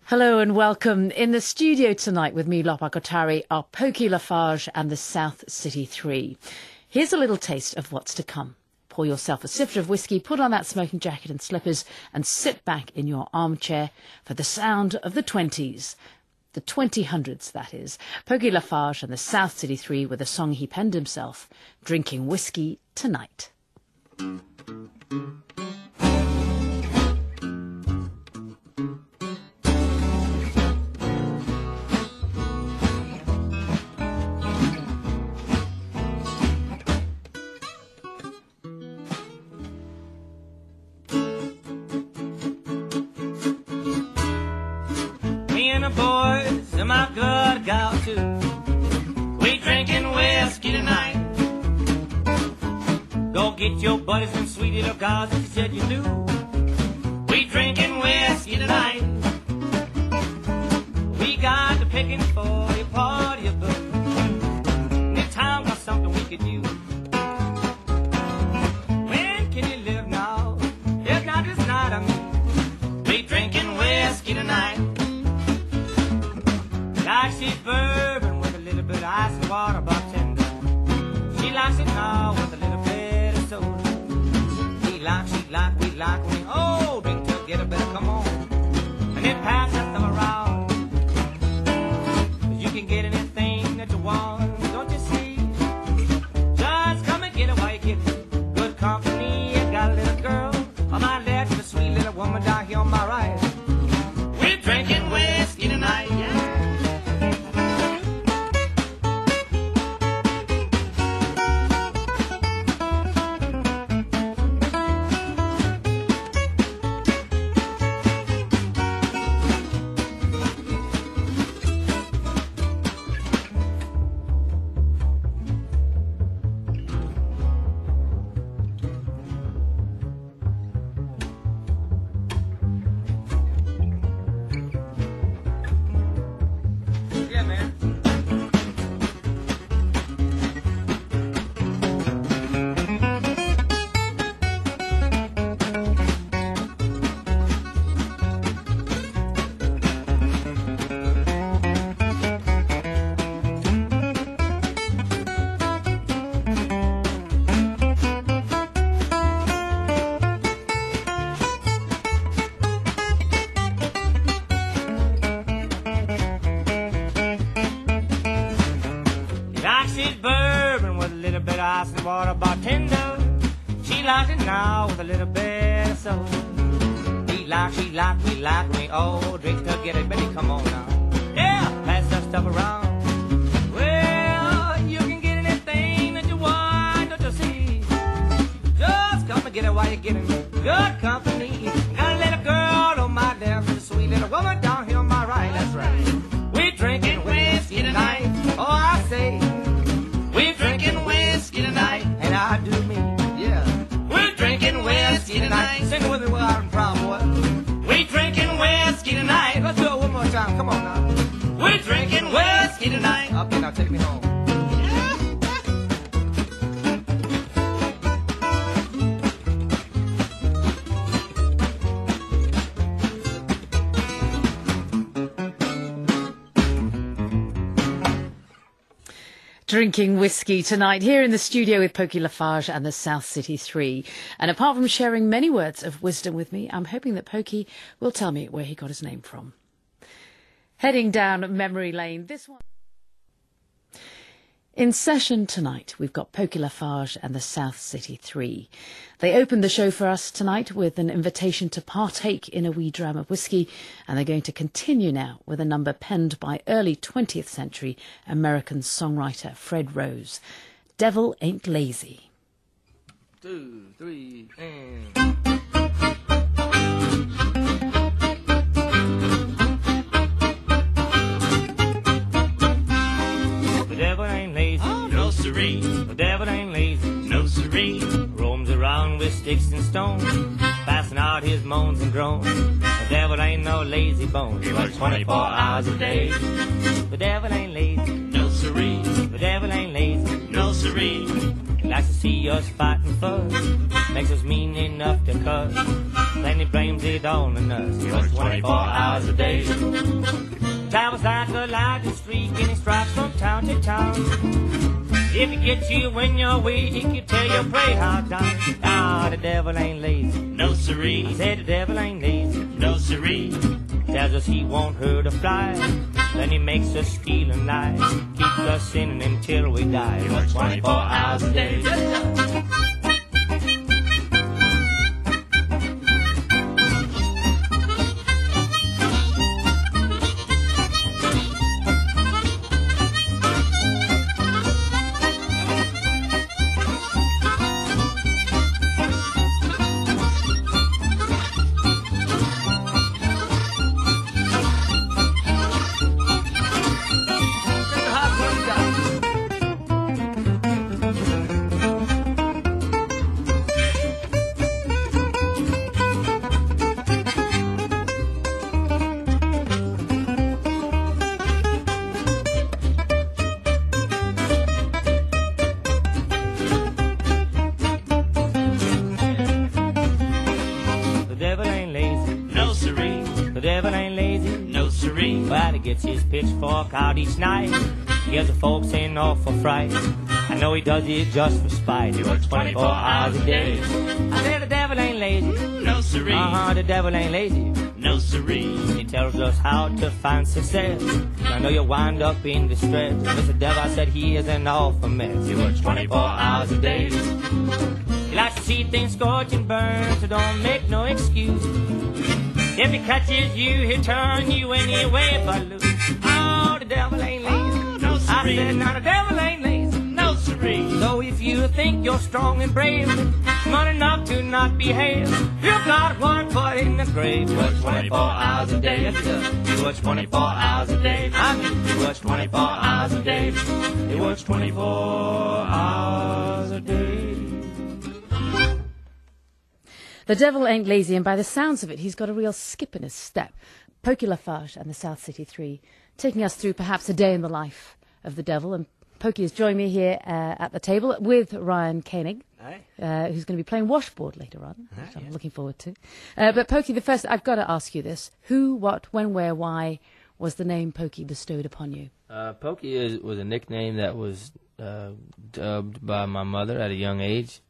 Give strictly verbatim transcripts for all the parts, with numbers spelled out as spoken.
Hello and welcome. In the studio tonight with me, Lopa Kothari, are Pokey Lafarge and the South City Three. Here's a little taste of what's to come. Pour yourself a sifter of whiskey, put on that smoking jacket and slippers, and sit back in your armchair for the sound of the twenties. The twenty hundreds, that is. Pokey Lafarge and the South City Three with a song he penned himself, Drinking Whiskey Tonight. Boys and my good gal too. We drinking whiskey tonight. Go get your buddies and sweet little gals if you said you do. We drinking whiskey tonight. We got the picking for your party of good. This time got something we could use. When can you live now? If not this night, I mean. We drinking whiskey tonight. Like she's bourbon with a little bit of ice and water bartender. She likes it now with a little bit of soda. He like, she like, we like when we all drink together, better come on. And then pass that stuff around. Cause you can get anything that you want, don't you see? Just come and get it while you get it. Good company, you got a little girl on my left, a sweet little woman down here on my right. We're drinking whiskey tonight, yeah. Ice and water bartender. She likes it now with a little bit of soda. He like, she like, we like, we all drink together. Baby, come on now. Yeah, pass that stuff around. Well, you can get anything that you want, don't you see? Just come and get it while you're getting good company. Got a little girl on my left, a sweet little woman down here on my right. That's right. We're drinking whiskey tonight. Oh, I say. We're drinking whiskey tonight, and I do mean, yeah. We're drinking whiskey tonight. Sing with me where I'm from, boy. We're drinking whiskey tonight. Let's do it one more time. Come on now. We're drinking whiskey tonight. Okay, now take me home. Drinking whiskey tonight here in the studio with Pokey Lafarge and the South City Three. And apart from sharing many words of wisdom with me, I'm hoping that Pokey will tell me where he got his name from. Heading down memory lane, this one. In session tonight, we've got Pokey Lafarge and the South City Three. They opened the show for us tonight with an invitation to partake in a wee dram of whiskey, and they're going to continue now with a number penned by early twentieth century American songwriter Fred Rose. Devil Ain't Lazy. Two, three, and... The devil ain't lazy, no siree. The devil ain't lazy, no siree. Roams around with sticks and stones, passing out his moans and groans. The devil ain't no lazy bones. He works twenty-four hours a day. The devil ain't lazy, no siree. The devil ain't lazy, no siree. likes to see us fight and fuss, makes us mean enough to cuss, then he blames it all on us. He works twenty-four hours a day, travels like a lightning streak, and he strikes from town to town. If he gets you when you're weak, he can tell you pray hard down. Ah, the devil ain't lazy, No siree, I said the devil ain't lazy. no siree. Tells us he won't hurt a fly, then he makes us steal and lie, keeps us sinning until we die. He works twenty-four hours a day. No siree, The devil ain't lazy, no siree. but he gets his pitchfork out each night, gives the folks an awful fright. I know he does it just for spite. He works twenty-four hours a day. I said the devil ain't lazy, No siree, uh-huh, the devil ain't lazy. no siree. He tells us how to find success. I know you wind up in distress. Mister Devil, I said he is an awful mess. He works twenty-four hours a day. He likes to see things scorch and burn, so don't make no excuse. If he catches you, he'll turn you anyway but loose. Oh, the devil ain't lazy. No I siree, said, now the devil ain't lazy. no siree. So if you think you're strong and brave, smart enough to not behave, you've got one foot in the grave. He works twenty-four hours a day. He works twenty-four hours a day. I mean, He works twenty-four hours a day. He works twenty-four hours a day. The devil ain't lazy, and by the sounds of it, he's got a real skip in his step. Pokey Lafarge and the South City Three, taking us through perhaps a day in the life of the devil. And Pokey has joined me here uh, at the table with Ryan Koenig, Hi. uh, who's going to be playing washboard later on, which I'm yeah. looking forward to. Uh, but Pokey, the first, I've got to ask you this. Who, what, when, where, why was the name Pokey bestowed upon you? Uh, Pokey is, was a nickname that was uh, dubbed by my mother at a young age,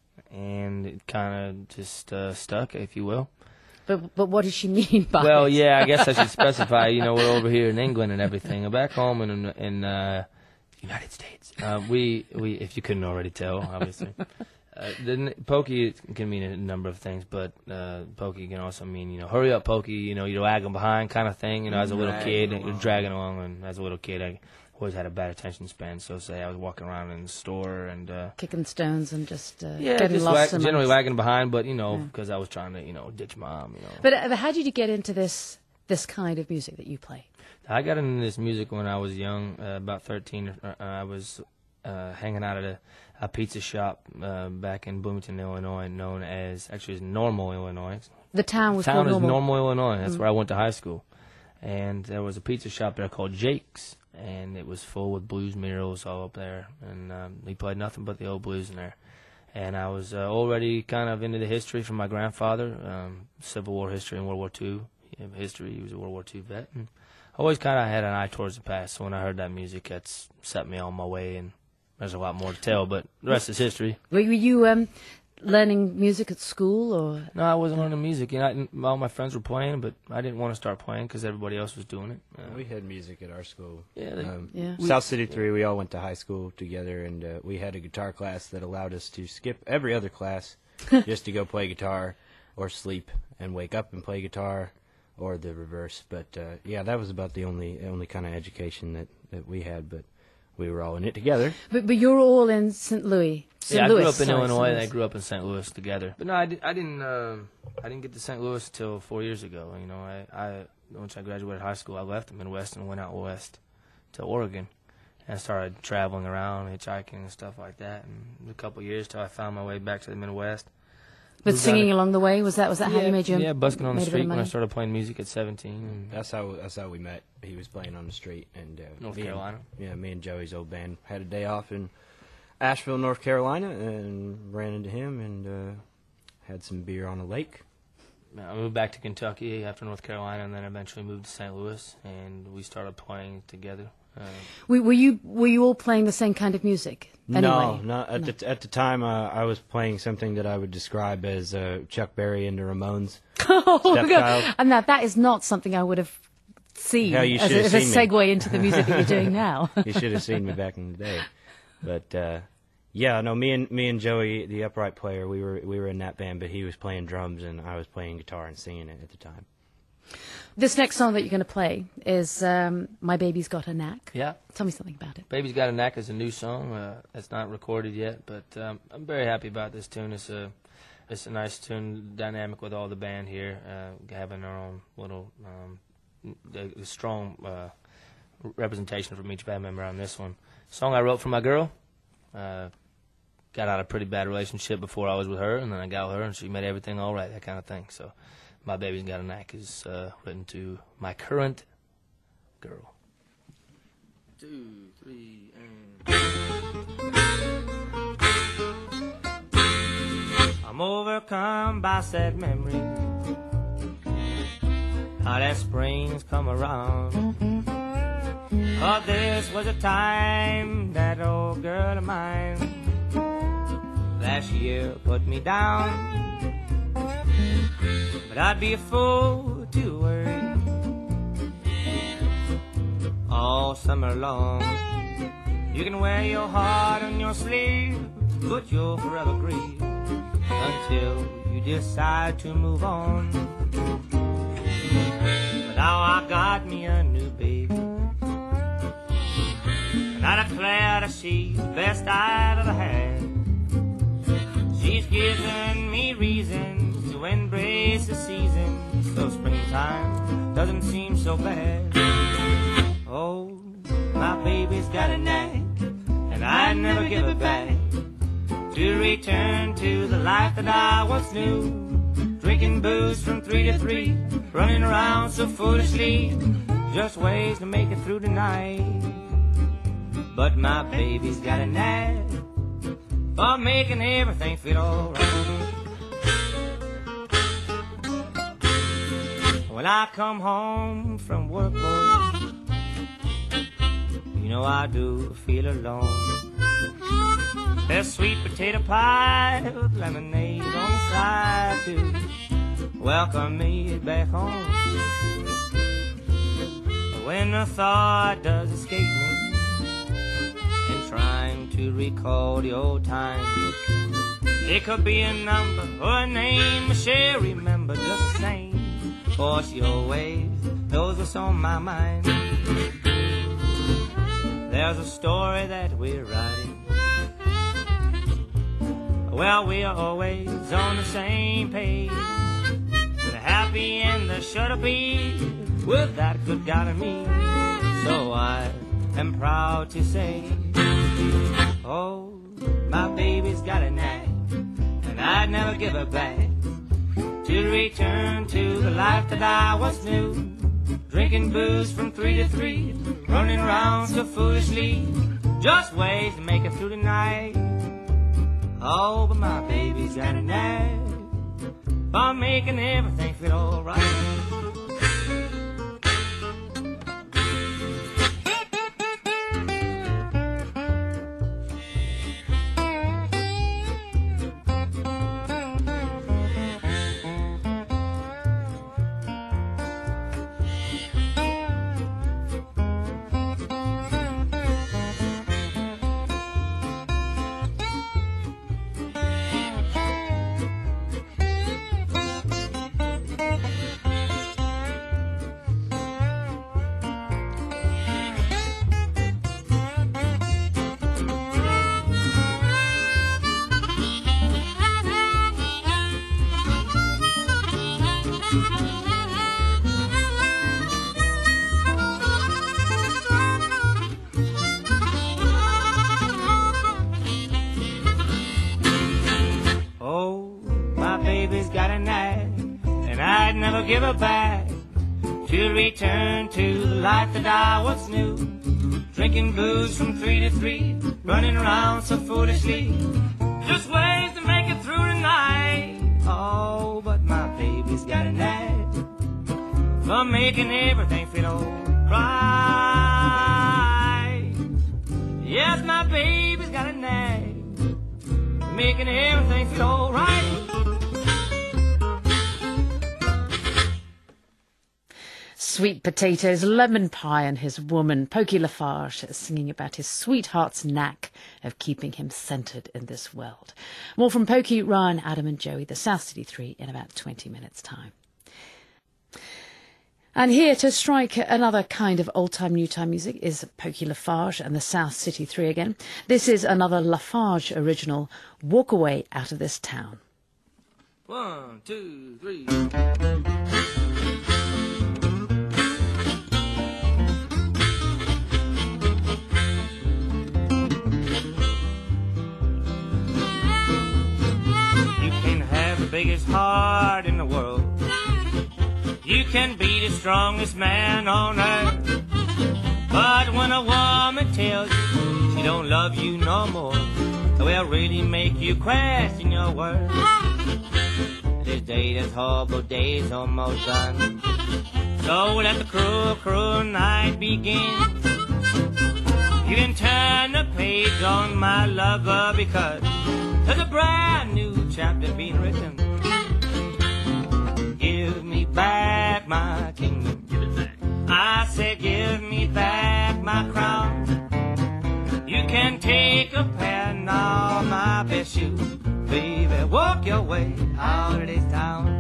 and it kind of just uh, stuck, if you will. But but what does she mean by Well, it? yeah, I guess I should specify. You know, we're over here in England and everything. Back home in in uh, the United States, uh, we we if you couldn't already tell, obviously, uh, the n- Pokey can mean a number of things, but uh, Pokey can also mean, you know, hurry up, Pokey. You know, you're lagging behind, kind of thing. You know, as a little Dragging kid, you're along. dragging along, and as a little kid, I always had a bad attention span. So say I was walking around in the store and. Uh, Kicking stones and just uh, Yeah, getting just lost lag- amongst- generally lagging behind, but you know, Yeah. because I was trying to, you know, ditch mom. You know, But uh, how did you get into this this kind of music that you play? I got into this music when I was young, uh, about thirteen. Uh, I was uh, hanging out at a, a pizza shop uh, back in Bloomington, Illinois, known as actually it's Normal, Illinois. The town was Town called is Normal. Normal, Illinois. That's where I went to high school, and there was a pizza shop there called Jake's, and it was full with blues murals all up there, and um, we played nothing but the old blues in there. And I was uh, already kind of into the history from my grandfather, um, Civil War history and World War Two history. He was a World War Two vet, and I always kind of had an eye towards the past. So when I heard that music, that's set me on my way, and there's a lot more to tell, but the rest is history. Were you um, learning music at school, or No, I wasn't learning music. You know, I didn't, all my friends were playing, but I didn't want to start playing because everybody else was doing it. Uh, We had music at our school. Yeah, they- um, Yeah. South City Three. We all went to high school together, and uh, we had a guitar class that allowed us to skip every other class just to go play guitar, or sleep and wake up and play guitar, or the reverse. But uh, yeah, that was about the only only kind of education that, that we had. But we were all in it together. but, but you're all in Saint Louis. Saint yeah, I Louis, grew up in sorry, Illinois, Saint and I Louis. grew up in Saint Louis together. But no, I, di- I didn't. Um, I didn't get to Saint Louis until four years ago. You know, I, I once I graduated high school, I left the Midwest and went out west to Oregon, and I started traveling around, hitchhiking and stuff like that. And a couple of years till I found my way back to the Midwest. But Moved singing out along the way, was that was that how yeah, you made your yeah, busking on the made a bit street of when I money? started playing music at seventeen. And That's how that's how we met. He was playing on the street, and uh, North me and- Carolina. yeah, me and Joey's old band had a day off, and Asheville, North Carolina, and ran into him and uh, had some beer on a lake. I moved back to Kentucky after North Carolina, and then eventually moved to Saint Louis, and we started playing together. Uh, Were, were you were you all playing the same kind of music? Anyway? No, not at No. the at the time. Uh, I was playing something that I would describe as uh, Chuck Berry and the Ramones. Oh, Stepchild. God. And that that is not something I would have seen Yeah, you as, should a, have as a seen me. segue into the music that you're doing now. You should have seen me back in the day. But uh, yeah, no, me and me and Joey, the upright player, we were we were in that band, but he was playing drums and I was playing guitar and singing it at the time. This next song that you're going to play is um, My Baby's Got a Knack. yeah, Tell me something about it. Baby's Got a Knack is a new song. Uh, it's not recorded yet, but um, I'm very happy about this tune. It's a it's a nice tune, dynamic with all the band here, uh, having our own little um, a, a strong uh, representation from each band member on this one. Song I wrote for my girl. Uh, got out of a pretty bad relationship before I was with her, and then I got with her, and she made everything all right, that kind of thing. So, My Baby's Got a Knack is uh, written to my current girl. Two, three, and... I'm overcome by sad memories. How that spring's come around. Oh, this was a time that old girl of mine last year put me down. But I'd be a fool to worry all summer long. You can wear your heart on your sleeve, but you'll forever grieve until you decide to move on. But now I got me a new baby, and I declare that she's the best I've ever had. She's given me reasons to embrace the season, so springtime doesn't seem so bad. Oh, my baby's got a knack, and I'd never give her back, to return to the life that I once knew, drinking booze from three to three, running around so foolishly, just ways to make it through the night. But my baby's got a knack for making everything feel alright. When I come home from work, boy, you know I do feel alone. There's sweet potato pie with lemonade on the side to welcome me back home. When the thought does escape me, and trying to recall the old times, it could be a number or a name I shall remember just the same, for she always knows what's on my mind. There's a story that we're writing, well, we're always on the same page. The happy and the sure to be with that good God in me. So I am proud to say, oh, my baby's got a knack, and I'd never give her back, to return to the life that I once knew, drinking booze from three to three, running around so foolishly, just ways to make it through the night. Oh, but my baby's got a knack for making everything feel alright. Oh, my baby's got a knack, and I'd never give her back, to return to the life that I once knew, drinking booze from three to three, running around so foolishly, just ways to make it through the night. Oh, but my baby's got a knack for making everything feel alright. Yes, my baby's got a knack for making everything feel alright. Sweet potatoes, lemon pie and his woman, Pokey Lafarge, singing about his sweetheart's knack of keeping him centred in this world. More from Pokey, Ryan, Adam and Joey, the South City Three, in about twenty minutes' time. And here to strike another kind of old-time, new-time music is Pokey Lafarge and the South City Three again. This is another Lafarge original, Walk Away Out of This Town. One, two, three. Biggest heart in the world. You can be the strongest man on earth, but when a woman tells you she don't love you no more, it will really make you question your worth. This day, this horrible day's almost done, so let the cruel, cruel night begin. You can turn the page on my lover, because there's a brand new chapter being written. Give me back my kingdom. Give it back. I said, give me back my crown. You can take a pair now, my best shoes, baby. Walk your way out of this town.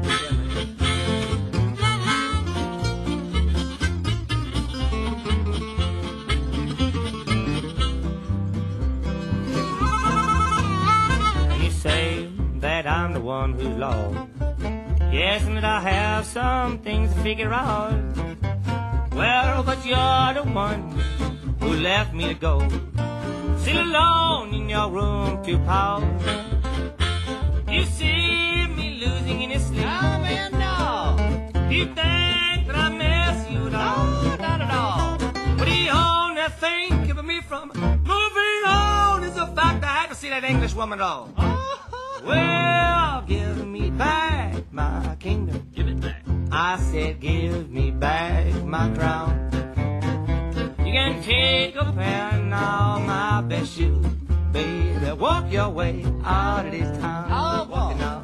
That I'm the one who's lost. Yes, and that I have some things to figure out. Well, but you're the one who left me to go, sit alone in your room to pout. You see me losing in his sleep. Oh, man, no. You think that I miss you? No, not at all. But the only thing keeping me from moving on is the fact that I haven't seen that English woman at all. Oh. Well, give me back my kingdom. Give it back. I said, give me back my crown. You can take a pair now, my best shoes, baby. Walk your way out of this town. Oh, walking out.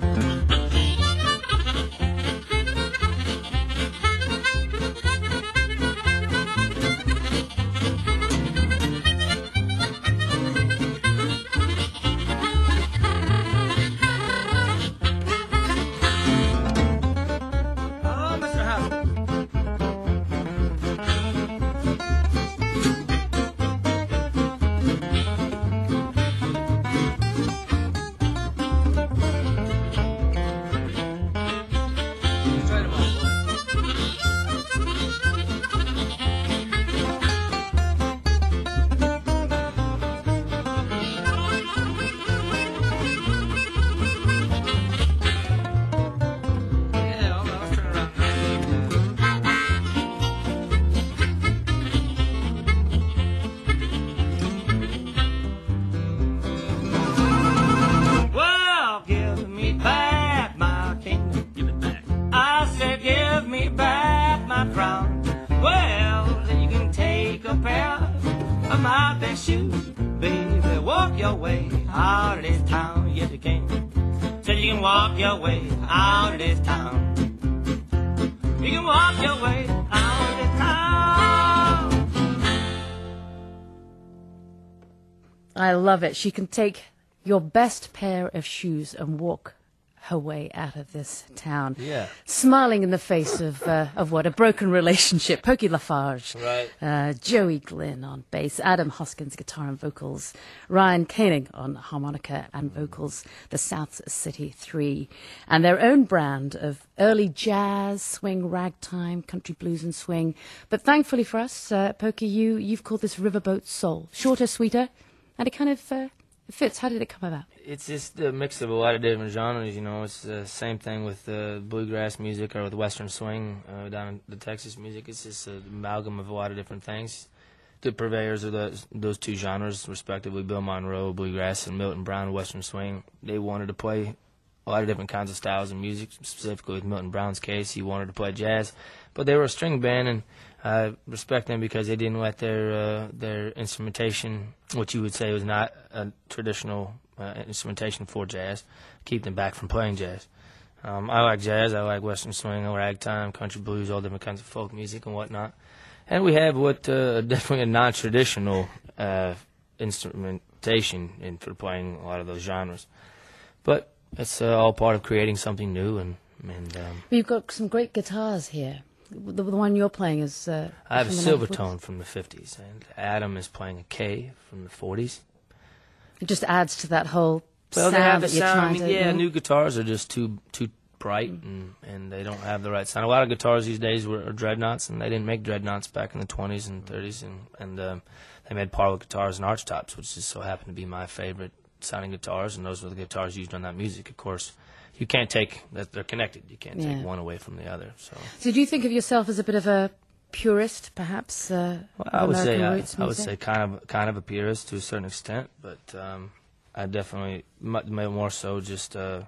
My best shoes, baby, walk your way out of this town. Yes, you can. Said you can walk your way out of this town. You can walk your way out of this town. I love it. She can take your best pair of shoes and walk her way out of this town. Yeah. Smiling in the face of uh, of what? A broken relationship. Pokey Lafarge. Right. Uh, Joey Glynn on bass. Adam Hoskins, guitar and vocals. Ryan Koenig on harmonica and vocals. The South City Three. And their own brand of early jazz, swing, ragtime, country blues and swing. But thankfully for us, uh, Pokey, you, you've called this Riverboat Soul. Shorter, sweeter, and it kind of uh, fits. How did it come about? It's just a mix of a lot of different genres, you know. It's the same thing with uh, bluegrass music or with western swing uh, down in the Texas music. It's just an amalgam of a lot of different things. the purveyors of those those two genres, respectively, Bill Monroe, bluegrass, and Milton Brown, western swing. They wanted to play a lot of different kinds of styles of music. Specifically, with Milton Brown's case, he wanted to play jazz, but they were a string band, and I respect them because they didn't let their uh, their instrumentation, which you would say was not a traditional uh, instrumentation for jazz, keep them back from playing jazz. Um, I like jazz, I like western swing, ragtime, country blues, all different kinds of folk music and whatnot. And we have what uh, definitely a non-traditional uh, instrumentation in for playing a lot of those genres. But it's uh, all part of creating something new. And, and um, You've got some great guitars here. The, the one you're playing is... Uh, I have a from the nineteen forties. Silvertone from the fifties, and Adam is playing a K from the forties. It just adds to that whole Well, sound they have that the you're sound. I trying mean, to... yeah, you know? new guitars are just too too bright, and, and they don't have the right sound. A lot of guitars these days were are dreadnoughts, and they didn't make dreadnoughts back in the twenties and thirties, and, and um, they made parlor guitars and arch tops, which just so happened to be my favorite sounding guitars, and those were the guitars used on that music. Of course, you can't take that; they're connected. You can't Yeah. take one away from the other. So, So do you think of yourself as a bit of a purist, perhaps? Uh, well, of I would say American I, roots I would music? say kind of kind of a purist to a certain extent, but um, I definitely mu- more so just. Uh,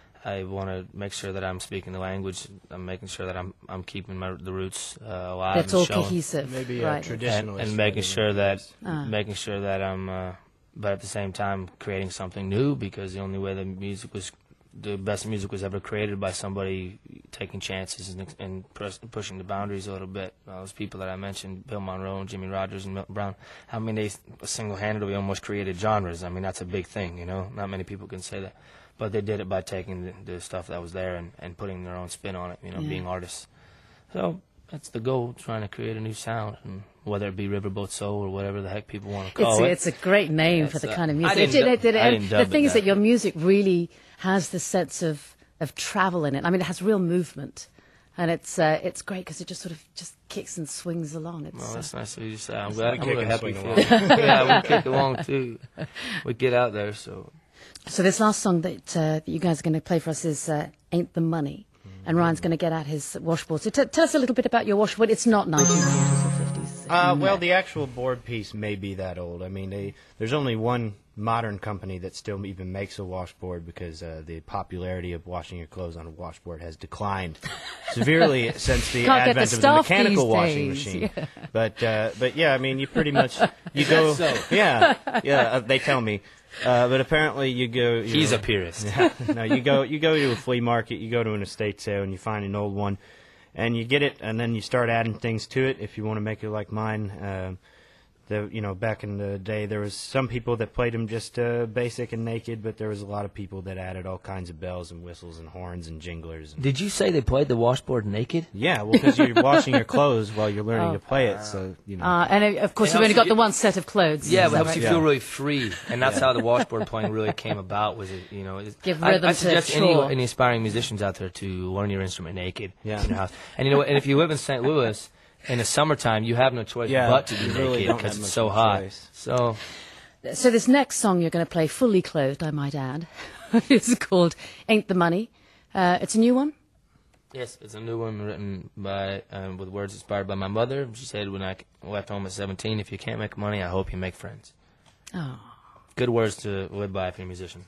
I want to make sure that I'm speaking the language. I'm making sure that I'm I'm keeping my the roots uh, alive. That's and all showing. cohesive, Maybe a right? traditionalist. and, and making rather sure than that purist. Ah. making sure that I'm, uh, but at the same time creating something new, because the only way the music was, the best music was ever created by somebody taking chances and, and press, pushing the boundaries a little bit. Uh, those people that I mentioned, Bill Monroe and Jimmy Rogers and Milton Brown, I mean, they single-handedly almost created genres. I mean, that's a big thing, you know. Not many people can say that. But they did it by taking the, the stuff that was there and, and putting their own spin on it, you know, Yeah. being artists. So that's the goal, trying to create a new sound, and whether it be Riverboat Soul or whatever the heck people want to call It's, it. it's a great name for It's, the uh, kind of I music. didn't It- du- it- it- I didn't the dub thing it is that that. your music really has this sense of, of travel in it. I mean, it has real movement, and it's uh, it's great because it just sort of just kicks and swings along. It's Well, uh, that's nice of you to say. I'm glad. we I'm kick really and happy swing for you. Yeah, we kick along too. We get out there, so. So this last song that, uh, that you guys are going to play for us is uh, Ain't the Money. And Ryan's going to get out his washboard. So t- tell us a little bit about your washboard. It's not nineteen forties or fifties. Uh, well, the actual board piece may be that old. I mean, they, there's only one modern company that still even makes a washboard, because uh, the popularity of washing your clothes on a washboard has declined severely since the Can't get the advent of the staff mechanical these washing days, machine. yeah. But uh, but yeah, I mean, you pretty much you go. so? Yeah, yeah. Uh, they tell me. Uh, but apparently, you go. You He's know, a purist. Yeah, no, you go you go to a flea market, you go to an estate sale, and you find an old one, and you get it, and then you start adding things to it if you want to make it like mine. Um, the you know back in the day, there was some people that played them just uh, basic and naked, but there was a lot of people that added all kinds of bells and whistles and horns and jinglers. And, Did you say they played the washboard naked? yeah, well, because you're washing your clothes while you're learning Oh. to play it, so you know. Uh, and uh, of course, It you've only helps got you the one set of clothes. Yeah, Is but it that helps right? you Yeah. feel really free, and that's how the washboard playing really came about. Was it, you know, it, Give I, rhythm I to suggest any, chore. any aspiring musicians out there to learn your instrument naked Yeah. in your house. And you know, what, and if you live in Saint Louis in the summertime, you have no choice Yeah, but to be you really naked don't because have it's much so of a hot. choice. So So this next song you're going to play, fully clothed, I might add, is called Ain't the Money. Uh, it's a new one? yes, it's a new one written by um, with words inspired by my mother. She said, "When I left home at seventeen, if you can't make money, I hope you make friends." Oh. Good words to live by if you're a musician.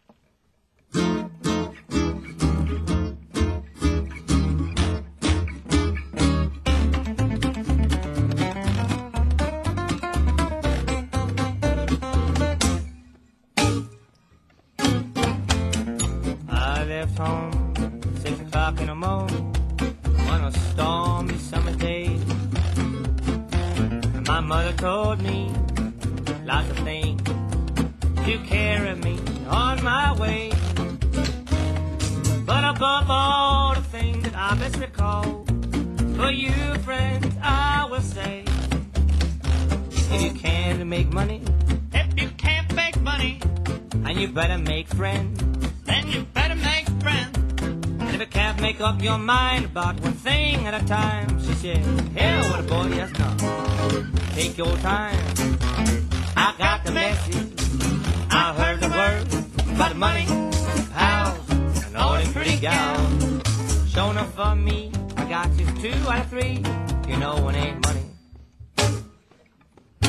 I left home six o'clock in the morning on a stormy summer day. My mother told me lots of things to carry me on my way. But above all the things that I best recall, for you friends I will say, if you can make money, if you can't make money, and you better make friends, then you better make friends. And if you can't make up your mind about one thing at a time, she said, hell with a boy, yes, no. Take your time. I got the message. I heard the word about the money, pals, and all them pretty gals. Show enough for me. I got just two out of three. You know it ain't money.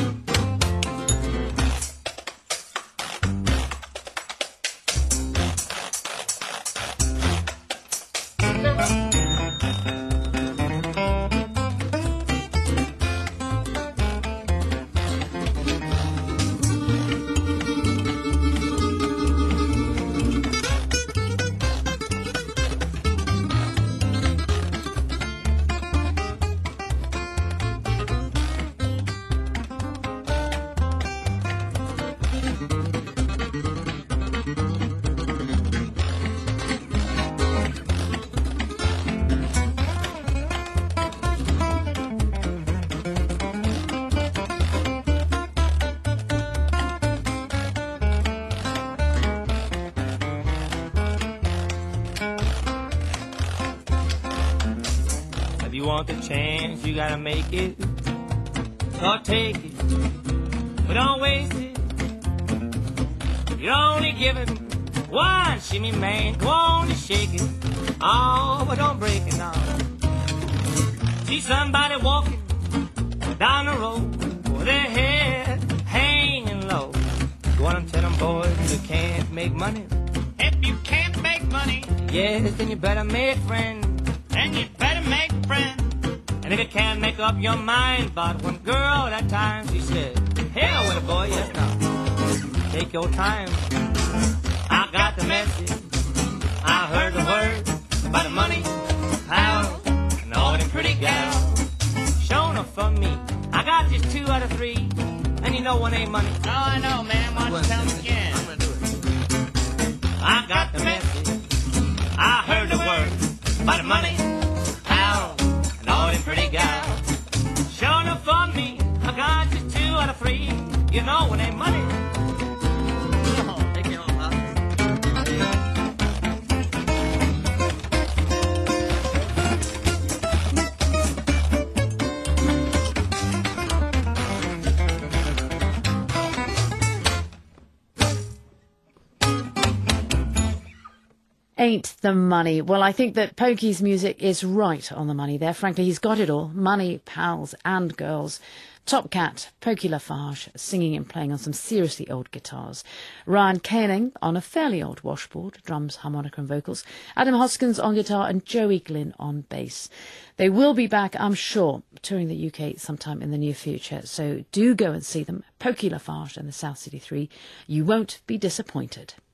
want the chance, you gotta make it. So take it, but don't waste it. You're only given one shimmy, man. Go on and shake it. Oh, but don't break it now. See somebody walking down the road with their head hanging low. Go on and tell them boys you can't make money. If you can't make money, yes, then you better make friends. then you better make friends. And if you can't make up your mind about one girl that time, she said, hell with a boy, yes now. Take your time. I got the message. I heard the word about the money, power, and all them pretty gals. Show enough for me. I got just two out of three. And you know one ain't money. Oh, I know, man. Why don't you tell us again? I got the message. I heard the word about the money, power, and all them pretty gals. Show enough for me. I got just two out of three. You know one ain't money. Oh, they get on up. Ain't the money. Well, I think that Pokey's music is right on the money there. Frankly, he's got it all. Money, pals, and girls. Top Cat, Pokey Lafarge, singing and playing on some seriously old guitars. Ryan Koenig on a fairly old washboard, drums, harmonica and vocals. Adam Hoskins on guitar and Joey Glynn on bass. They will be back, I'm sure, touring the U K sometime in the near future. So do go and see them. Pokey Lafarge and the South City Three. You won't be disappointed.